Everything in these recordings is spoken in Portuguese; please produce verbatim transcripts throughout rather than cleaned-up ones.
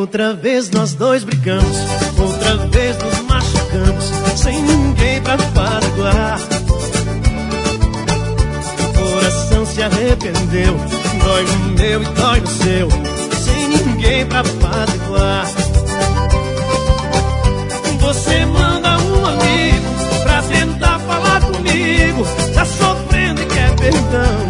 Outra vez nós dois brigamos, outra vez nos machucamos, sem ninguém pra apaziguar. O coração se arrependeu, dói no meu e dói no seu, sem ninguém pra apaziguar. Você manda um amigo pra tentar falar comigo, tá sofrendo e quer perdão.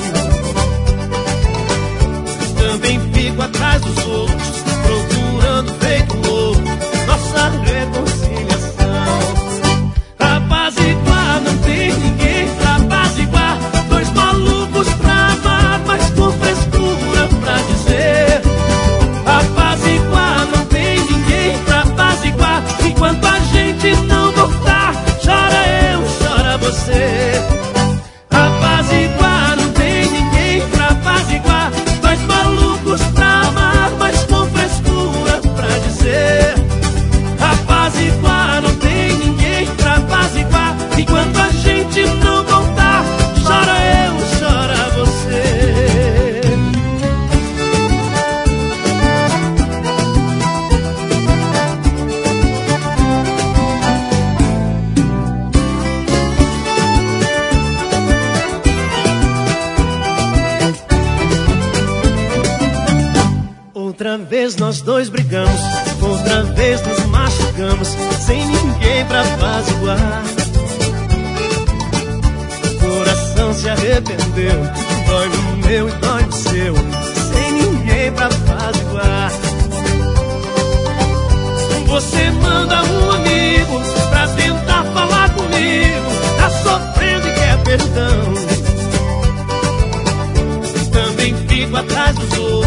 Também fico atrás dos outros, procurando feito louco nossa reconciliação. Apaziguar, não tem ninguém pra apaziguar. Dois malucos pra amar, mas com frescura pra dizer. Apaziguar, não tem ninguém pra apaziguar. Enquanto a gente não voltar, chora eu, chora você. Apaziguar, não tem ninguém pra apaziguar. Dois malucos pra amar, mas com frescura pra dizer. Apaziguar, não tem ninguém pra apaziguar. Enquanto a gente não voltar, chora eu, chora você. Outra vez nós dois brigamos, outra vez nos machucamos, sem ninguém pra apaziguar. O coração se arrependeu, dói no meu e dói no seu, sem ninguém pra apaziguar. Você manda um amigo pra tentar falar comigo, tá sofrendo e quer perdão. Também fico atrás dos outros,